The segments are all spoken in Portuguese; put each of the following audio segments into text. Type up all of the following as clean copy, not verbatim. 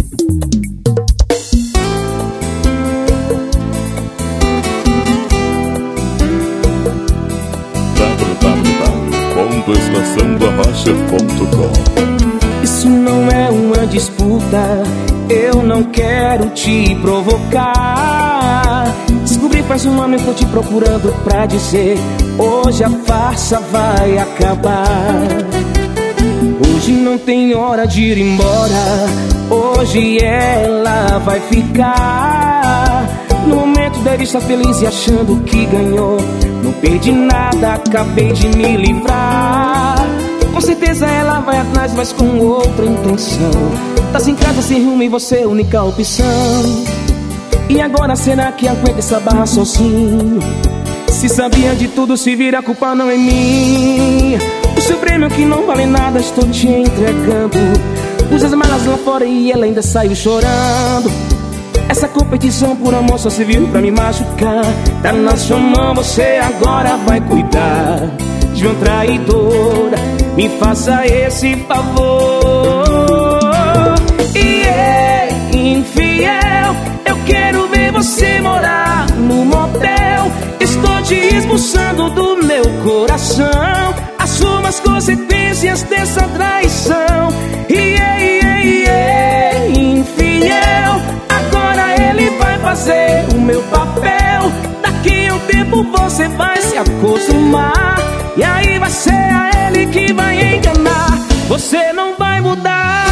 www.estaçãodarrocha.com. Isso não é uma disputa, eu não quero te provocar. Descobri faz um ano, eu tô te procurando pra dizer: hoje a farsa vai acabar. Hoje não tem hora de ir embora, hoje ela vai ficar. No momento deve estar feliz e achando que ganhou. Não perdi nada, acabei de me livrar. Com certeza ela vai atrás, mas com outra intenção. Tá sem casa, sem rumo e você é a única opção. E agora será que aguenta essa barra sozinho? Se sabia de tudo, se vira, a culpa não é minha. O seu prêmio que não vale nada estou te entregando. Usa as malas lá fora e ela ainda saiu chorando. Essa competição por amor só serviu pra me machucar. Tá na sua mão, você agora vai cuidar de uma traidora. Me faça esse favor. E é infiel, eu quero ver você morar no motel. Estou te expulsando do meu coração. Assuma as consequências dessa traição. E é infiel, agora ele vai fazer o meu papel. Daqui a um tempo você vai se acostumar. E aí vai ser a ele que vai enganar. Você não vai mudar.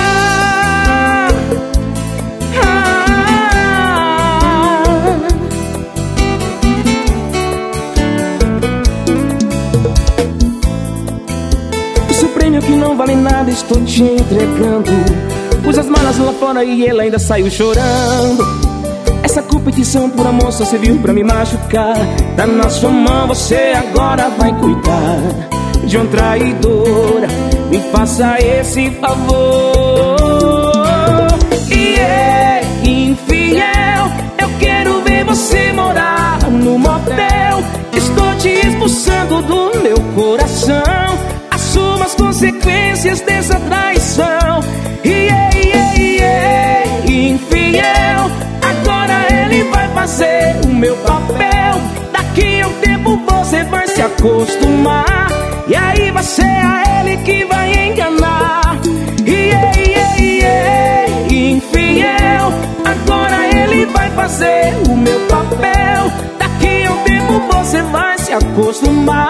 O seu prêmio que não vale nada estou te entregando. Usa as malas lá fora e ela ainda saiu chorando. Essa competição por amor só serviu pra me machucar. Tá na sua mão, você agora vai cuidar de uma traidora. Me faça esse favor. E é infiel, eu quero ver você morar no motel. Estou te expulsando do meu coração. Assuma as consequências dessa traição. E é infiel, agora ele vai fazer o meu papel. Daqui a um tempo você vai se acostumar. E aí vai ser a ele que vai enganar. E é infiel, agora ele vai fazer o meu papel. Daqui a um tempo você vai se acostumar.